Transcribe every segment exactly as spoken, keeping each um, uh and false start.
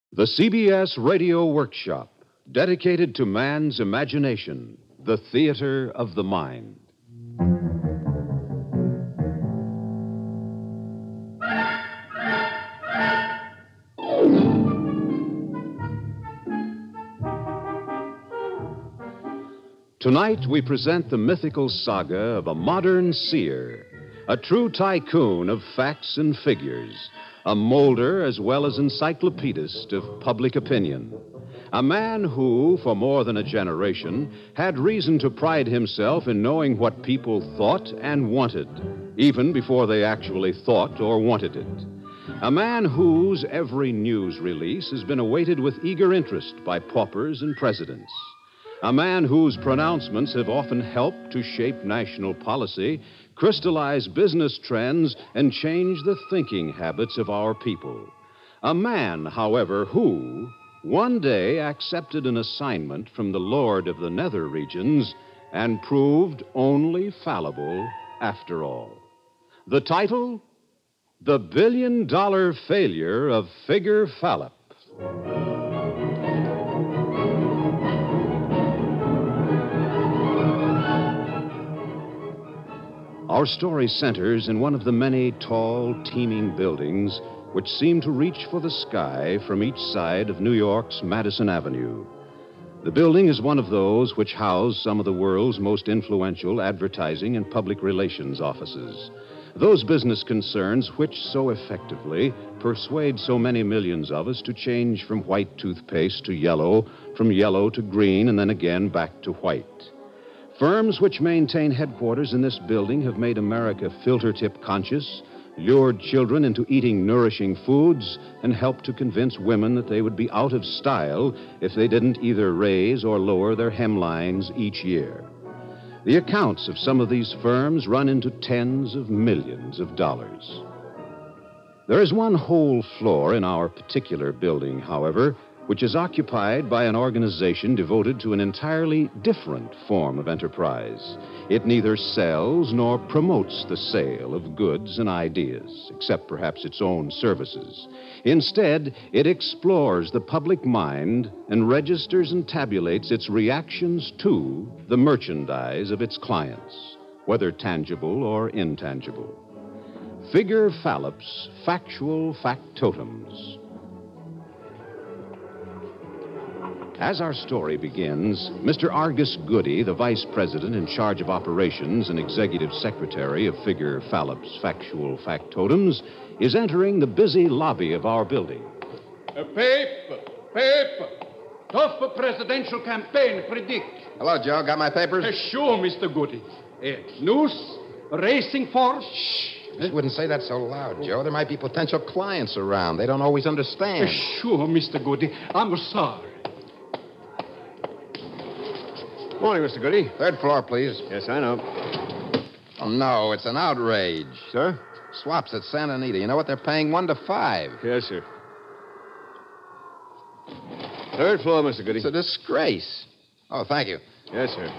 The C B S Radio Workshop, dedicated to man's imagination, the theater of the mind. Tonight we present the mythical saga of a modern seer, a true tycoon of facts and figures, a molder as well as encyclopedist of public opinion. A man who, for more than a generation, had reason to pride himself in knowing what people thought and wanted, even before they actually thought or wanted it. A man whose every news release has been awaited with eager interest by paupers and presidents. A man whose pronouncements have often helped to shape national policy, crystallize business trends, and change the thinking habits of our people. A man, however, who one day accepted an assignment from the Lord of the Nether Regions and proved only fallible after all. The title? The Billion Dollar Failure of Figure Fallop. Our story centers in one of the many tall, teeming buildings which seem to reach for the sky from each side of New York's Madison Avenue. The building is one of those which house some of the world's most influential advertising and public relations offices. Those business concerns which so effectively persuade so many millions of us to change from white toothpaste to yellow, from yellow to green, and then again back to white. Firms which maintain headquarters in this building have made America filter-tip conscious, lured children into eating nourishing foods, and helped to convince women that they would be out of style if they didn't either raise or lower their hemlines each year. The accounts of some of these firms run into tens of millions of dollars. There is one whole floor in our particular building, however, which is occupied by an organization devoted to an entirely different form of enterprise. It neither sells nor promotes the sale of goods and ideas, except perhaps its own services. Instead, it explores the public mind and registers and tabulates its reactions to the merchandise of its clients, whether tangible or intangible. Figure Fallop's Factual Factotums. As our story begins, Mister Argus Goody, the vice president in charge of operations and executive secretary of Figure Fallop's Factual Factotums, is entering the busy lobby of our building. A paper, paper. Tough presidential campaign predict. Hello, Joe. Got my papers? Uh, sure, Mister Goody. Uh, news, racing force. Shh. Just wouldn't say that so loud, Joe. There might be potential clients around. They don't always understand. Uh, sure, Mister Goody. I'm sorry. Morning, Mister Goody. Third floor, please. Yes, I know. Oh, no, it's an outrage. Sir? Swaps at Santa Anita. You know what? They're paying one to five. Yes, sir. Third floor, Mister Goody. It's a disgrace. Oh, thank you. Yes, sir.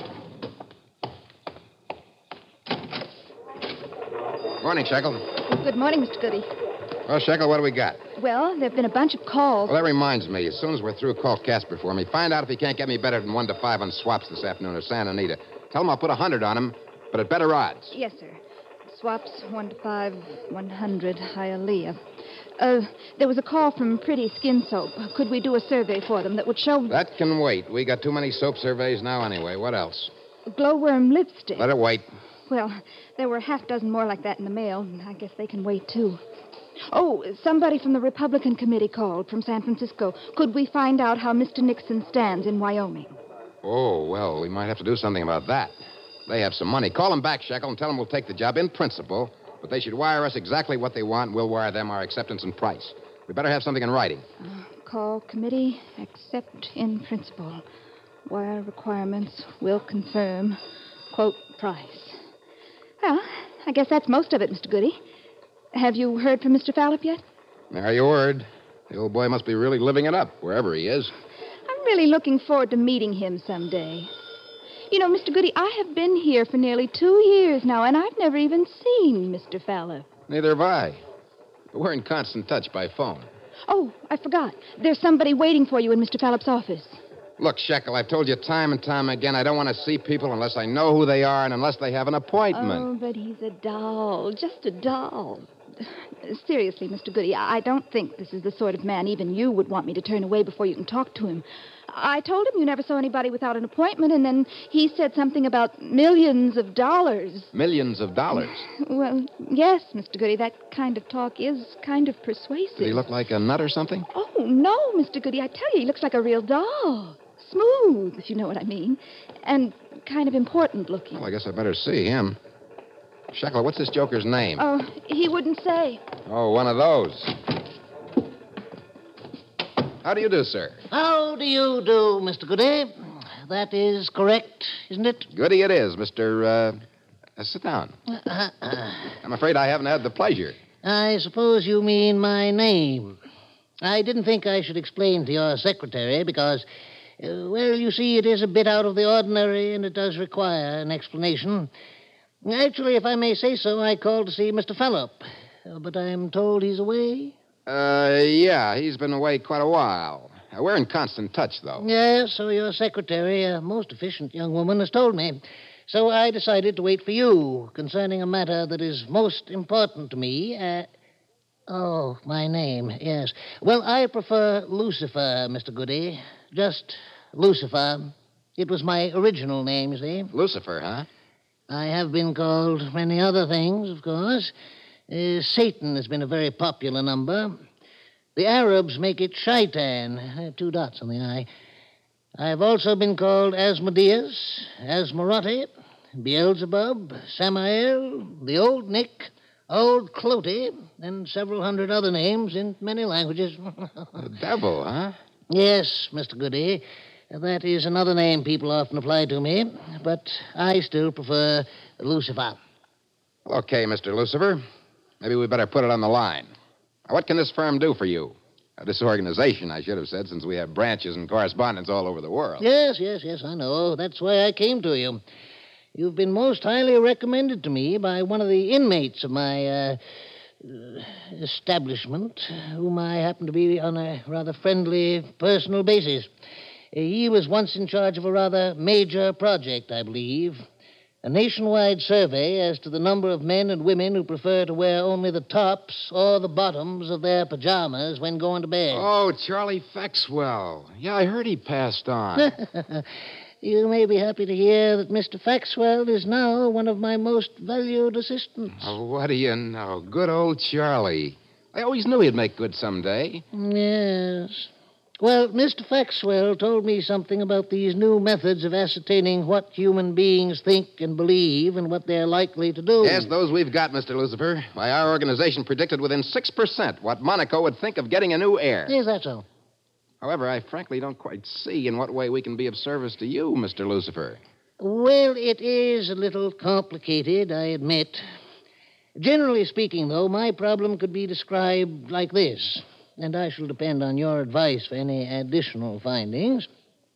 Morning, Shekel. Good morning, Mister Goody. Well, Shekel, what do we got? Well, there have been a bunch of calls. Well, that reminds me. As soon as we're through, call Casper for me. Find out if he can't get me better than one to five on swaps this afternoon or Santa Anita. Tell him I'll put a hundred on him, but at better odds. Yes, sir. Swaps one to five, one hundred, Hialeah. Uh, there was a call from Pretty Skin Soap. Could we do a survey for them that would show... That can wait. We got too many soap surveys now anyway. What else? Glowworm lipstick. Let it wait. Well, there were a half dozen more like that in the mail, and I guess they can wait, too. Oh, somebody from the Republican Committee called from San Francisco. Could we find out how Mister Nixon stands in Wyoming? Oh, well, we might have to do something about that. They have some money. Call them back, Shekel, and tell them we'll take the job in principle, but they should wire us exactly what they want, and we'll wire them our acceptance and price. We better have something in writing. Uh, call committee, accept in principle. Wire requirements, will confirm, quote, price. Well, I guess that's most of it, Mister Goody. Have you heard from Mister Fallop yet? There your word. The old boy must be really living it up, wherever he is. I'm really looking forward to meeting him someday. You know, Mister Goody, I have been here for nearly two years now, and I've never even seen Mister Fallop. Neither have I. But we're in constant touch by phone. Oh, I forgot. There's somebody waiting for you in Mister Fallop's office. Look, Shekel, I've told you time and time again I don't want to see people unless I know who they are and unless they have an appointment. Oh, but he's a doll. Just a doll. Seriously, Mister Goody, I don't think this is the sort of man even you would want me to turn away before you can talk to him. I told him you never saw anybody without an appointment, and then he said something about millions of dollars. Millions of dollars? Well, yes, Mister Goody, that kind of talk is kind of persuasive. Did he look like a nut or something? Oh, no, Mister Goody, I tell you, he looks like a real doll. Smooth, if you know what I mean. And kind of important looking. Well, I guess I better see him. Shekel, what's this joker's name? Oh, he wouldn't say. Oh, one of those. How do you do, sir? How do you do, Mister Goody? That is correct, isn't it? Goody it is, Mister Uh, uh, sit down. I'm afraid I haven't had the pleasure. I suppose you mean my name. I didn't think I should explain to your secretary because, uh, well, you see, it is a bit out of the ordinary and it does require an explanation. Actually, if I may say so, I called to see Mister Fallop, uh, but I'm told he's away. Uh, yeah, he's been away quite a while. Uh, we're in constant touch, though. Yes, so your secretary, a most efficient young woman, has told me. So I decided to wait for you concerning a matter that is most important to me. Uh, oh, my name, yes. Well, I prefer Lucifer, Mister Goody. Just Lucifer. It was my original name, you see. Lucifer, huh? I have been called many other things, of course. Uh, Satan has been a very popular number. The Arabs make it Shaitan, uh, two dots on the I. I've also been called Asmodeus, Asmarotti, Beelzebub, Samael, the Old Nick, Old Clotey, and several hundred other names in many languages. The devil, huh? Yes, Mister Goody. That is another name people often apply to me, but I still prefer Lucifer. Okay, Mister Lucifer. Maybe we better put it on the line. Now, what can this firm do for you? Uh, this organization, I should have said, since we have branches and correspondents all over the world. Yes, yes, yes, I know. That's why I came to you. You've been most highly recommended to me by one of the inmates of my uh, establishment, whom I happen to be on a rather friendly personal basis. He was once in charge of a rather major project, I believe. A nationwide survey as to the number of men and women who prefer to wear only the tops or the bottoms of their pajamas when going to bed. Oh, Charlie Faxwell. Yeah, I heard he passed on. You may be happy to hear that Mister Faxwell is now one of my most valued assistants. Oh, what do you know? Good old Charlie. I always knew he'd make good someday. Yes. Well, Mister Faxwell told me something about these new methods of ascertaining what human beings think and believe and what they're likely to do. Yes, those we've got, Mister Lucifer. Why, our organization predicted within six percent what Monaco would think of getting a new heir. Yes, that's all. However, I frankly don't quite see in what way we can be of service to you, Mister Lucifer. Well, it is a little complicated, I admit. Generally speaking, though, my problem could be described like this. And I shall depend on your advice for any additional findings.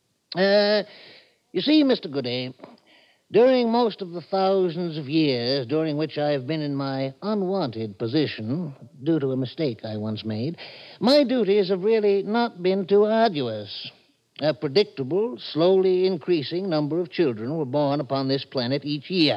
Uh, you see, Mister Goody, during most of the thousands of years during which I have been in my unwanted position, due to a mistake I once made, my duties have really not been too arduous. A predictable, slowly increasing number of children were born upon this planet each year.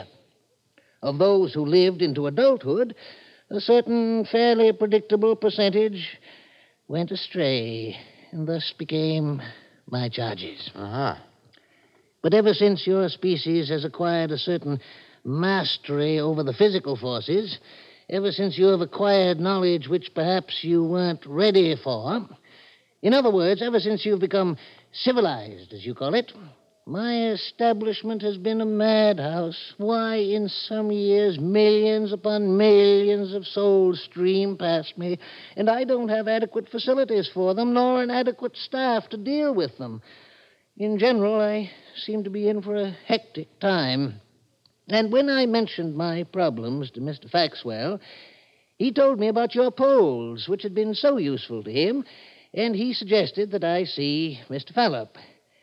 Of those who lived into adulthood, a certain fairly predictable percentage went astray, and thus became my charges. Uh-huh. But ever since your species has acquired a certain mastery over the physical forces, ever since you have acquired knowledge which perhaps you weren't ready for, in other words, ever since you've become civilized, as you call it, my establishment has been a madhouse. Why, in some years, millions upon millions of souls stream past me, and I don't have adequate facilities for them, nor an adequate staff to deal with them. In general, I seem to be in for a hectic time. And when I mentioned my problems to Mister Faxwell, he told me about your polls, which had been so useful to him, and he suggested that I see Mister Fallop.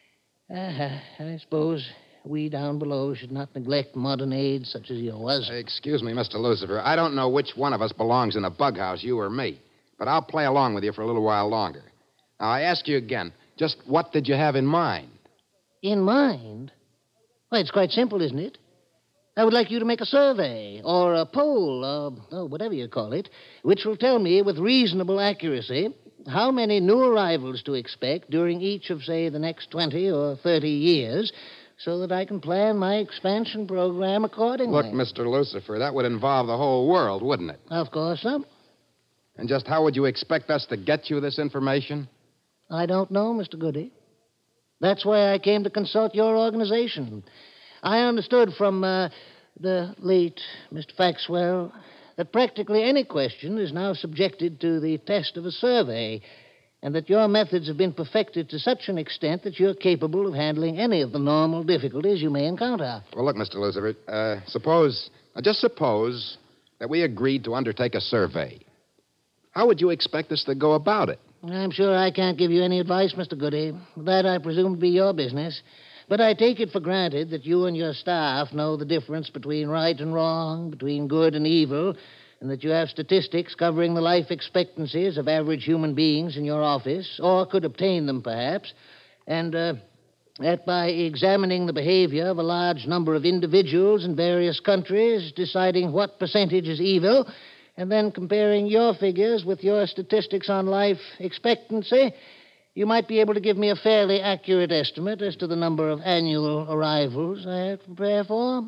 Uh, I suppose we down below should not neglect modern aids such as yours. Excuse me, Mister Lucifer. I don't know which one of us belongs in a bug house, you or me. But but I'll play along with you for a little while longer. Now, I ask you again, just what did you have in mind? In mind? Well, it's quite simple, isn't it? I would like you to make a survey, or a poll, or oh, whatever you call it, which will tell me with reasonable accuracy how many new arrivals to expect during each of, say, the next twenty or thirty years, so that I can plan my expansion program accordingly. Look, Mister Lucifer, that would involve the whole world, wouldn't it? Of course, sir. And just how would you expect us to get you this information? I don't know, Mister Goody. That's why I came to consult your organization. I understood from uh, the late Mister Faxwell that practically any question is now subjected to the test of a survey, and that your methods have been perfected to such an extent that you're capable of handling any of the normal difficulties you may encounter. Well, look, Mister Lucifer, uh, suppose, uh, just suppose that we agreed to undertake a survey. How would you expect us to go about it? I'm sure I can't give you any advice, Mister Goody. That, I presume, to be your business. But I take it for granted that you and your staff know the difference between right and wrong, between good and evil, and that you have statistics covering the life expectancies of average human beings in your office, or could obtain them, perhaps, and uh, that by examining the behavior of a large number of individuals in various countries, deciding what percentage is evil, and then comparing your figures with your statistics on life expectancy, you might be able to give me a fairly accurate estimate as to the number of annual arrivals I have to prepare for.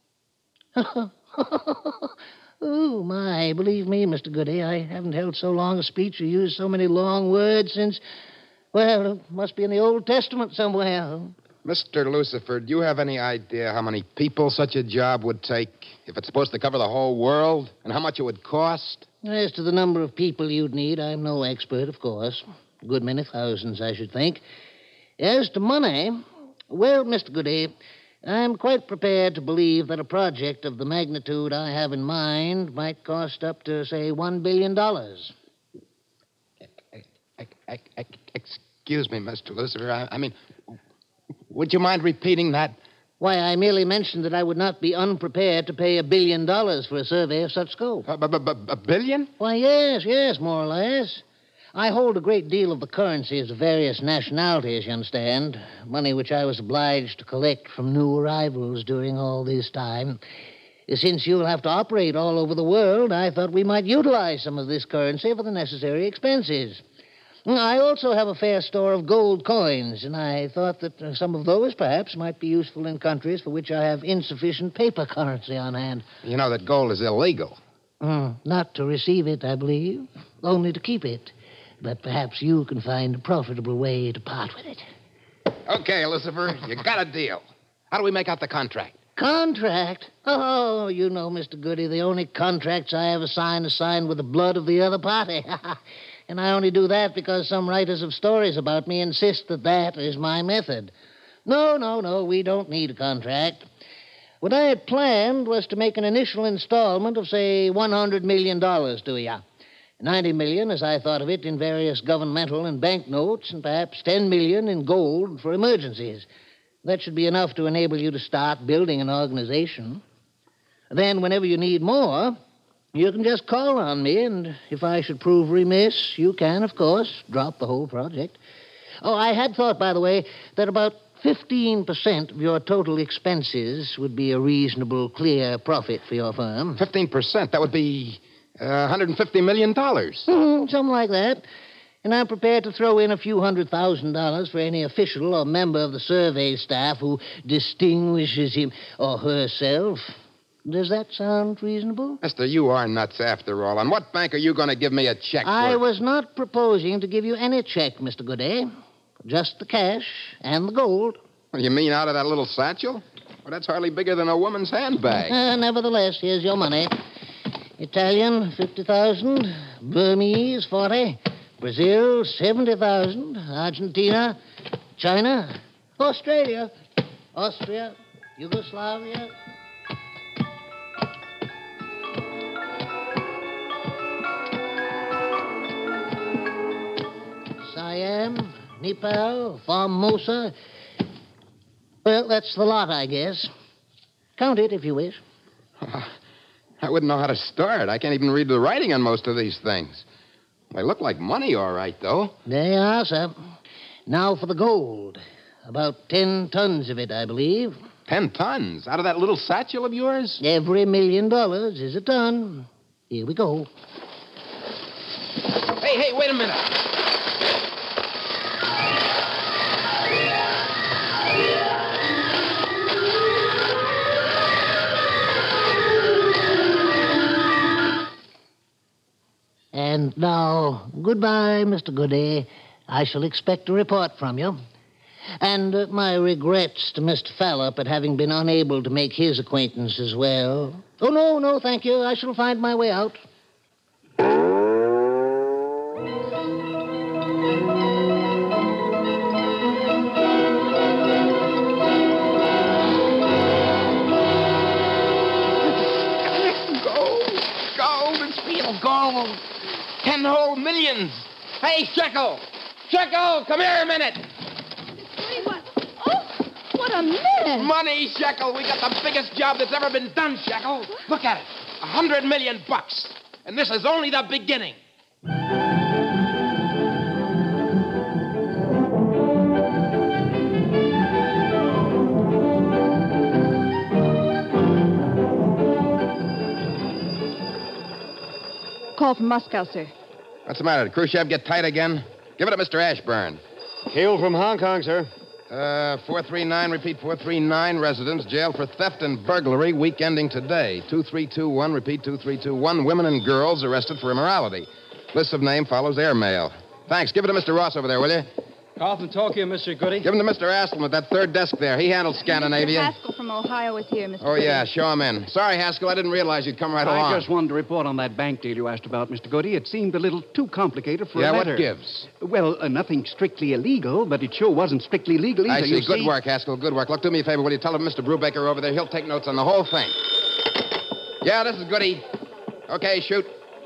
Oh, my, believe me, Mister Goody, I haven't held so long a speech or used so many long words since, well, it must be in the Old Testament somewhere. Mister Lucifer, do you have any idea how many people such a job would take, if it's supposed to cover the whole world, and how much it would cost? As to the number of people you'd need, I'm no expert, of course. A good many thousands, I should think. As to money, well, Mister Goody, I'm quite prepared to believe that a project of the magnitude I have in mind might cost up to, say, one billion dollars. Excuse me, Mister Lucifer. I, I mean, would you mind repeating that? Why, I merely mentioned that I would not be unprepared to pay a billion dollars for a survey of such scope. A, b- b- a billion? Why, yes, yes, more or less. I hold a great deal of the currencies of various nationalities, you understand. Money which I was obliged to collect from new arrivals during all this time. Since you'll have to operate all over the world, I thought we might utilize some of this currency for the necessary expenses. I also have a fair store of gold coins, and I thought that uh, some of those, perhaps, might be useful in countries for which I have insufficient paper currency on hand. You know that gold is illegal. Mm, not to receive it, I believe, only to keep it. But perhaps you can find a profitable way to part with it. Okay, Lucifer, you got a deal. How do we make out the contract? Contract? Oh, you know, Mister Goody, the only contracts I ever sign are signed with the blood of the other party. And I only do that because some writers of stories about me insist that that is my method. No, no, no, we don't need a contract. What I had planned was to make an initial installment of, say, one hundred million dollars to you. ninety million dollars, as I thought of it, in various governmental and bank notes, and perhaps ten million dollars in gold for emergencies. That should be enough to enable you to start building an organization. Then, whenever you need more, you can just call on me, and if I should prove remiss, you can, of course, drop the whole project. Oh, I had thought, by the way, that about fifteen percent of your total expenses would be a reasonable, clear profit for your firm. fifteen percent? That would be uh, one hundred fifty million dollars. Mm, something like that. And I'm prepared to throw in a few hundred thousand dollars for any official or member of the survey staff who distinguishes him or herself. Does that sound reasonable? Mister, you are nuts after all. On what bank are you going to give me a check I for? was not proposing to give you any check, Mister Goody. Just the cash and the gold. What, you mean out of that little satchel? Well, that's hardly bigger than a woman's handbag. Uh, nevertheless, here's your money. Italian, fifty thousand. Burmese, forty. Brazil, seventy thousand. Argentina, China, Australia, Austria, Yugoslavia. Siam, Nepal, Formosa. Well, that's the lot, I guess. Count it if you wish. I wouldn't know how to start. I can't even read the writing on most of these things. They look like money, all right, though. There you are, sir. Now for the gold. About ten tons of it, I believe. Ten tons? Out of that little satchel of yours? Every million dollars is a ton. Here we go. Hey, hey, wait a minute. And now, goodbye, Mister Goody. I shall expect a report from you. And uh, my regrets to Mister Fallop at having been unable to make his acquaintance as well. Oh, no, no, thank you. I shall find my way out. Gold. Gold and steel gold. Ten whole millions. Hey, Shekel. Shekel, come here a minute. What? Oh, what a minute. Money, Shekel. We got the biggest job that's ever been done, Shekel. Look at it. A hundred million bucks. And this is only the beginning. Call from Moscow, sir. What's the matter? Did Khrushchev get tight again? Give it to Mister Ashburn. Hail from Hong Kong, sir. Uh, four three nine, repeat four three nine, residents jailed for theft and burglary, week ending today. two three two one, repeat two three two one, women and girls arrested for immorality. List of name follows airmail. Thanks. Give it to Mister Ross over there, will you? Call from Tokyo, Mister Goody. Give him to Mister Asselman at that third desk there. He handles Scandinavia. Mister Haskell from Ohio is here, Mister Oh, Goody. yeah, show him in. Sorry, Haskell, I didn't realize you'd come right along. I just wanted to report on that bank deal you asked about, Mister Goody. It seemed a little too complicated for Yeah, a what letter. gives? Well, uh, nothing strictly illegal, but it sure wasn't strictly legal either. I see. You Good work, Haskell. Good work. Look, do me a favor. Will you tell him Mister Brubaker over there? He'll take notes on the whole thing. Yeah, this is Goody. Okay, shoot.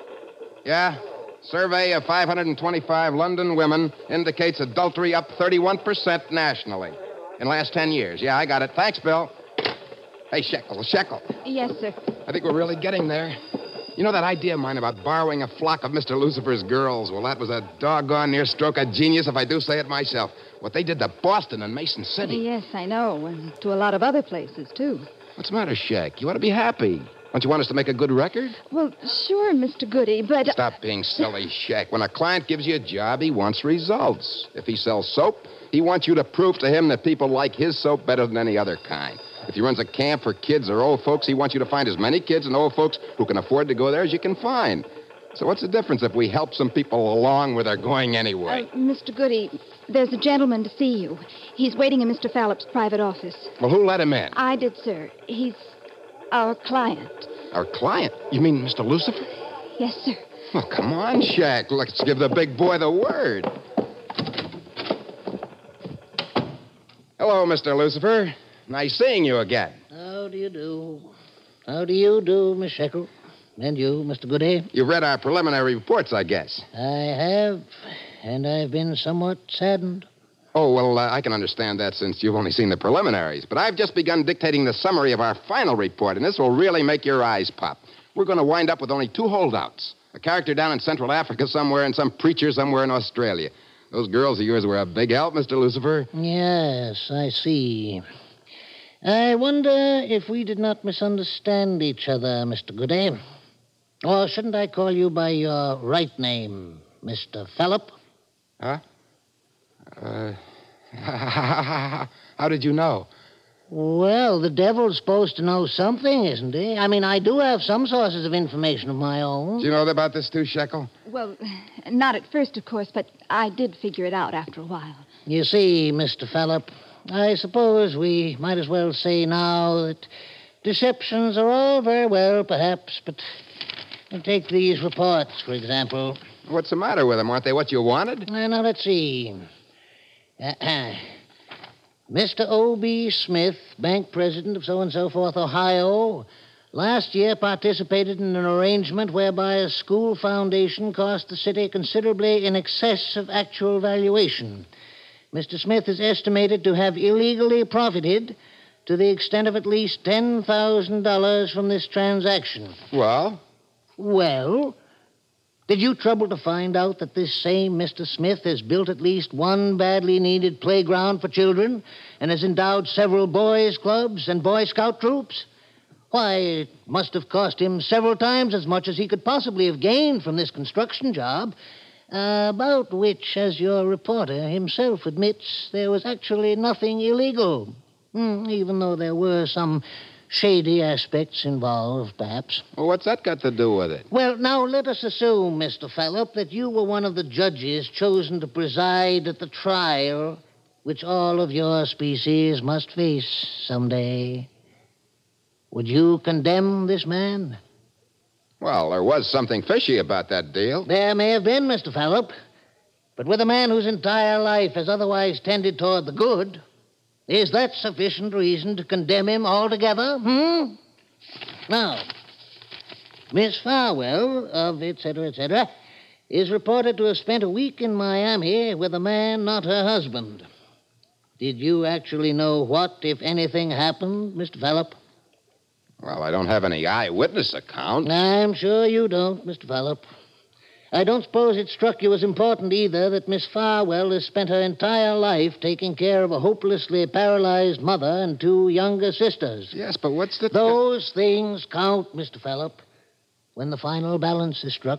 Yeah? Survey of five hundred twenty-five London women indicates adultery up thirty-one percent nationally in the last ten years. Yeah, I got it. Thanks, Bill. Hey, Shekel, Shekel. Yes, sir. I think we're really getting there. You know that idea of mine about borrowing a flock of Mister Lucifer's girls? Well, that was a doggone near stroke of genius, if I do say it myself. What they did to Boston and Mason City. Yes, I know, and to a lot of other places, too. What's the matter, Shek? You ought to be happy. Don't you want us to make a good record? Well, sure, Mister Goody, but... Stop being silly, Shek. When a client gives you a job, he wants results. If he sells soap, he wants you to prove to him that people like his soap better than any other kind. If he runs a camp for kids or old folks, he wants you to find as many kids and old folks who can afford to go there as you can find. So what's the difference if we help some people along where they're going anyway? Uh, Mister Goody, there's a gentleman to see you. He's waiting in Mister Fallop's private office. Well, who let him in? I did, sir. He's our client. Our client? You mean Mister Lucifer? Yes, sir. Well, come on, Shaq. Let's give the big boy the word. Hello, Mister Lucifer. Nice seeing you again. How do you do? How do you do, Miss Shekel? And you, Mister Goody? You've read our preliminary reports, I guess. I have, and I've been somewhat saddened. Oh, well, uh, I can understand that since you've only seen the preliminaries. But I've just begun dictating the summary of our final report, and this will really make your eyes pop. We're going to wind up with only two holdouts. A character down in Central Africa somewhere and some preacher somewhere in Australia. Those girls of yours were a big help, Mister Lucifer. Yes, I see. I wonder if we did not misunderstand each other, Mister Goody. Or shouldn't I call you by your right name, Mister Fallop? Huh? Uh, how did you know? Well, the devil's supposed to know something, isn't he? I mean, I do have some sources of information of my own. Do you know about this too, Shekel? Well, not at first, of course, but I did figure it out after a while. You see, Mister Fallop, I suppose we might as well say now that deceptions are all very well, perhaps, but take these reports, for example. What's the matter with them? Aren't they what you wanted? Uh, now, let's see. Uh-uh. Mister O B. Smith, bank president of so-and-so forth, Ohio, last year participated in an arrangement whereby a school foundation cost the city considerably in excess of actual valuation. Mister Smith is estimated to have illegally profited to the extent of at least ten thousand dollars from this transaction. Well? Well, Did you trouble to find out that this same Mister Smith has built at least one badly needed playground for children and has endowed several boys' clubs and Boy Scout troops? Why, it must have cost him several times as much as he could possibly have gained from this construction job, uh, about which, as your reporter himself admits, there was actually nothing illegal, mm, even though there were some shady aspects involved, perhaps. Well, what's that got to do with it? Well, now, let us assume, Mister Fallop, that you were one of the judges chosen to preside at the trial which all of your species must face someday. Would you condemn this man? Well, there was something fishy about that deal. There may have been, Mister Fallop. But with a man whose entire life has otherwise tended toward the good, is that sufficient reason to condemn him altogether? Hmm? Now, Miss Farwell of et cetera, et cetera, is reported to have spent a week in Miami with a man not her husband. Did you actually know what, if anything, happened, Mister Fallop? Well, I don't have any eyewitness account. I'm sure you don't, Mister Fallop. I don't suppose it struck you as important either that Miss Farwell has spent her entire life taking care of a hopelessly paralyzed mother and two younger sisters. Yes, but what's the... Those things count, Mister Fallop, when the final balance is struck.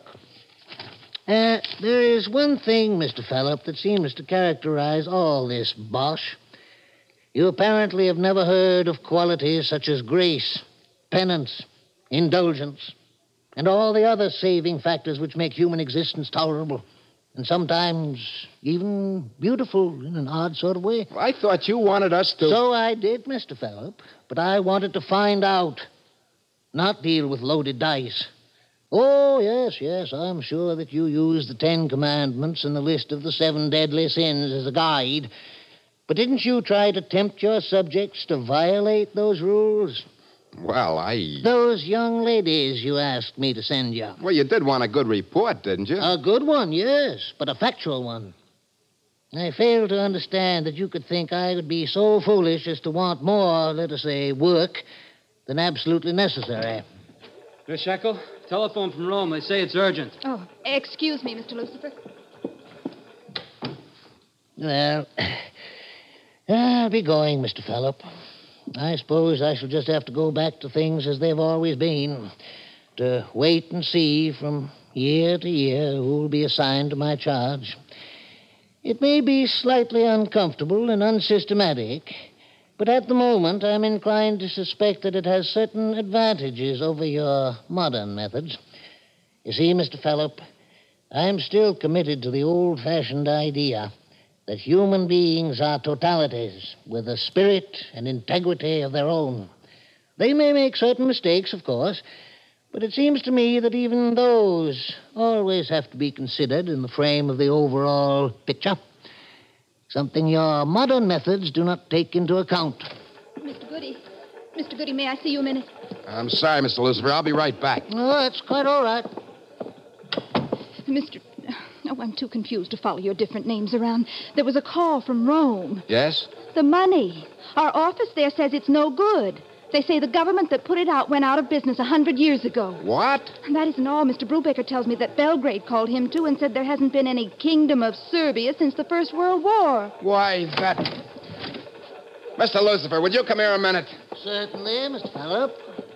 Uh, there is one thing, Mister Fallop, that seems to characterize all this bosh. You apparently have never heard of qualities such as grace, penance, indulgence, and all the other saving factors which make human existence tolerable, and sometimes even beautiful in an odd sort of way. I thought you wanted us to... So I did, Mister Fallop, but I wanted to find out, not deal with loaded dice. Oh, yes, yes, I'm sure that you use the Ten Commandments and the list of the seven deadly sins as a guide, but didn't you try to tempt your subjects to violate those rules? Well, I... Those young ladies you asked me to send you. Well, you did want a good report, didn't you? A good one, yes, but a factual one. I fail to understand that you could think I would be so foolish as to want more, let us say, work than absolutely necessary. Miss Shekel, telephone from Rome. They say it's urgent. Oh, excuse me, Mister Lucifer. Well, I'll be going, Mister Fallop. I suppose I shall just have to go back to things as they've always been, to wait and see from year to year who will be assigned to my charge. It may be slightly uncomfortable and unsystematic, but at the moment I'm inclined to suspect that it has certain advantages over your modern methods. You see, Mister Fallop, I'm still committed to the old-fashioned idea that human beings are totalities with a spirit and integrity of their own. They may make certain mistakes, of course, but it seems to me that even those always have to be considered in the frame of the overall picture, something your modern methods do not take into account. Mister Goody. Mister Goody, may I see you a minute? I'm sorry, Mister Lucifer. I'll be right back. Oh, that's quite all right. Mister Oh, I'm too confused to follow your different names around. There was a call from Rome. Yes? The money. Our office there says it's no good. They say the government that put it out went out of business a hundred years ago. What? And that isn't all. Mister Brubaker tells me that Belgrade called him, too, and said there hasn't been any kingdom of Serbia since the First World War. Why, that... Mister Lucifer, would you come here a minute? Certainly, Mister Fallop.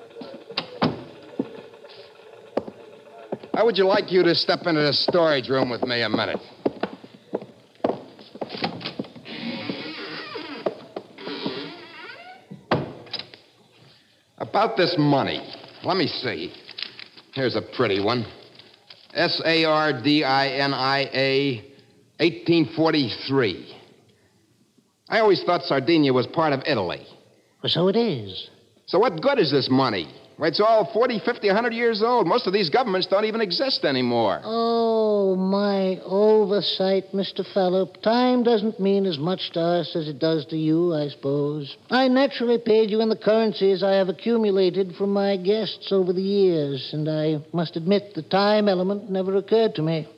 How would you like you to step into the storage room with me a minute? About this money. Let me see. Here's a pretty one. S A R D I N I A, eighteen forty-three. I always thought Sardinia was part of Italy. Well, so it is. So what good is this money? Why, it's all forty, fifty, a hundred years old. Most of these governments don't even exist anymore. Oh, my oversight, Mister Fallop. Time doesn't mean as much to us as it does to you, I suppose. I naturally paid you in the currencies I have accumulated from my guests over the years, and I must admit the time element never occurred to me.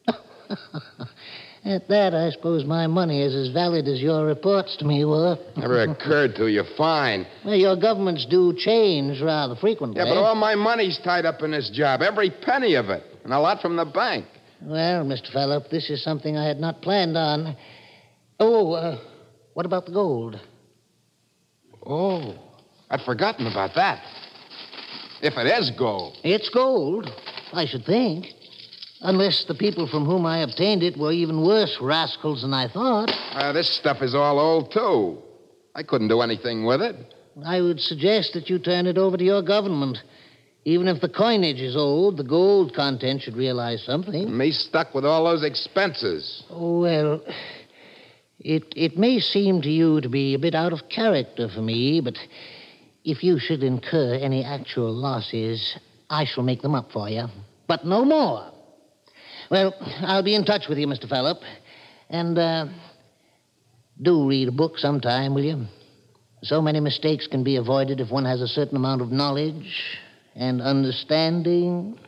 At that, I suppose my money is as valid as your reports to me were. Never occurred to you. Fine. Well, your governments do change rather frequently. Yeah, but all my money's tied up in this job. Every penny of it. and a lot from the bank. Well, Mister Phillip, this is something I had not planned on. Oh, uh, what about the gold? Oh, I'd forgotten about that. If it is gold. It's gold, I should think. Unless the people from whom I obtained it were even worse rascals than I thought. Uh, this stuff is all old, too. I couldn't do anything with it. I would suggest that you turn it over to your government. Even if the coinage is old, the gold content should realize something. Me stuck with all those expenses. Oh, well, it, it may seem to you to be a bit out of character for me, but if you should incur any actual losses, I shall make them up for you. But no more. Well, I'll be in touch with you, Mister Phillip. And, uh, do read a book sometime, will you? So many mistakes can be avoided if one has a certain amount of knowledge and understanding.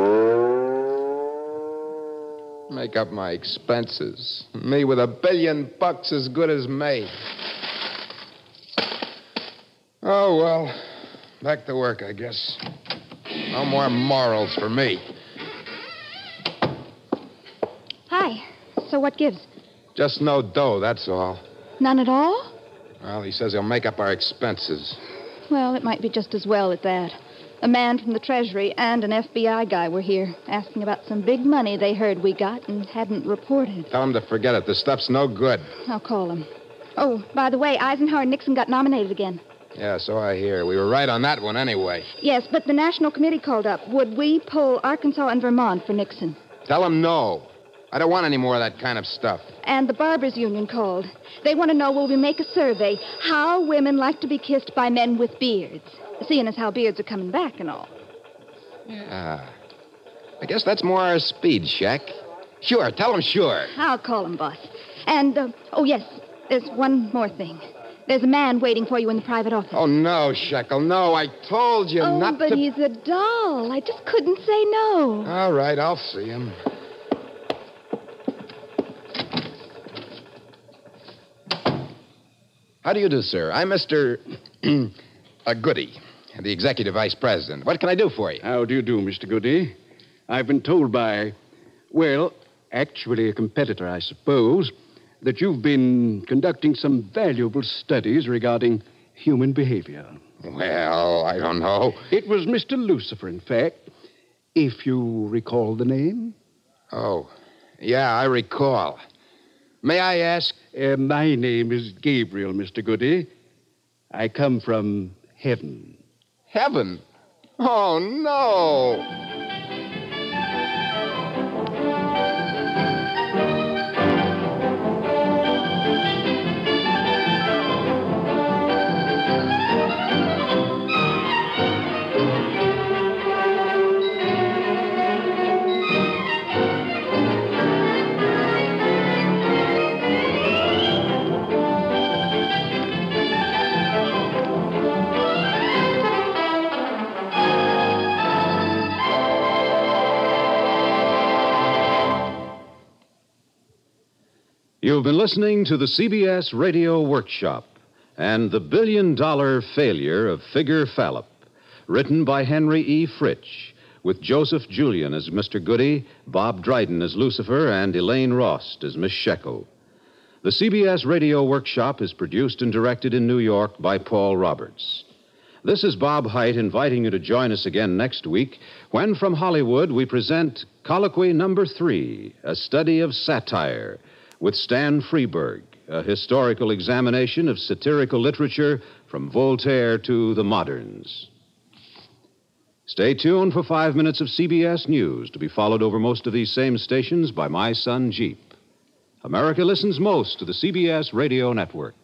Make up my expenses. Me with a billion bucks as good as made. Oh, well, back to work, I guess. No more morals for me. Hi. So what gives? Just no dough, that's all. None at all? Well, he says he'll make up our expenses. Well, it might be just as well at that. A man from the Treasury and an F B I guy were here, asking about some big money they heard we got and hadn't reported. Tell him to forget it. The stuff's no good. I'll call him. Oh, by the way, Eisenhower and Nixon got nominated again. Yeah, so I hear. We were right on that one anyway. Yes, but the National Committee called up. Would we poll Arkansas and Vermont for Nixon? Tell him no. I don't want any more of that kind of stuff. And the Barbers Union called. They want to know, will we make a survey, how women like to be kissed by men with beards, seeing as how beards are coming back and all. Yeah. I guess that's more our speed, Shaq. Sure, tell him sure. I'll call him, boss. And, uh, oh, yes, there's one more thing. There's a man waiting for you in the private office. Oh, no, Shekel, no. I told you oh, not but to... he's a doll. I just couldn't say no. All right, I'll see him. How do you do, sir? I'm Mister uh, Goody, the executive vice president. What can I do for you? How do you do, Mister Goody? I've been told by, well, actually a competitor, I suppose, that you've been conducting some valuable studies regarding human behavior. Well, I don't know. It was Mister Lucifer, in fact, if you recall the name. Oh, yeah, I recall. May I ask? Uh, my name is Gabriel, Mister Goody. I come from heaven. Heaven? Oh, no. You've been listening to the C B S Radio Workshop and The Billion Dollar Failure of Figure Fallop, written by Henry E. Fritsch, with Joseph Julian as Mister Goody, Bob Dryden as Lucifer, and Elaine Rost as Miss Shekel. The C B S Radio Workshop is produced and directed in New York by Paul Roberts. This is Bob Hite inviting you to join us again next week when, from Hollywood, we present Colloquy Number Three, a study of satire, with Stan Freberg, a historical examination of satirical literature from Voltaire to the moderns. Stay tuned for five minutes of C B S News, to be followed over most of these same stations by My Son Jeep. America listens most to the C B S Radio Network.